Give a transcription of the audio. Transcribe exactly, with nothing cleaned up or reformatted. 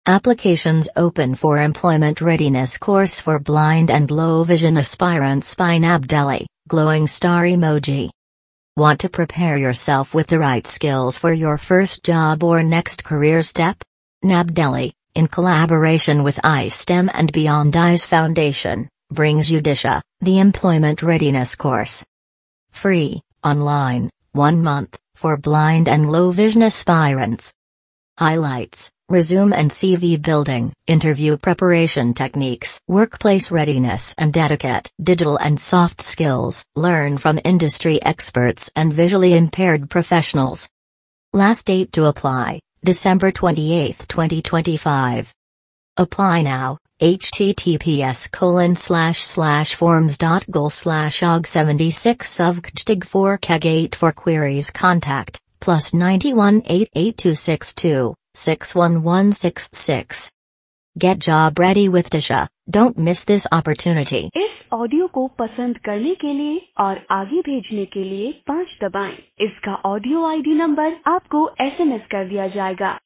Applications open for Employment Readiness Course for Blind and Low Vision Aspirants by Nabdelli, glowing star emoji. Want to prepare yourself with the right skills for your first job or next career step? Nabdelli, in collaboration with iSTEM and Beyond Eyes Foundation, brings you Disha, the Employment Readiness Course. Free, online, one month, for blind and low vision aspirants. Highlights: resume and C V building, interview preparation techniques, workplace readiness and etiquette, digital and soft skills. Learn from industry experts and visually impaired professionals. Last date to apply, December twenty-eighth, twenty twenty-five. Apply now, https colon slash slash forms.gol slash og seventy-six suvgtig four keg eight for queries. Contact, plus ninety-one eight eight two six two, six one one six six. Get job ready with Disha, don't miss this opportunity. इस audio को पसंद करने के लिए और आगे भेजने के लिए पाँच दबाएं। इसका ऑडियो आईडी नंबर आपको एसएमएस कर दिया जाएगा।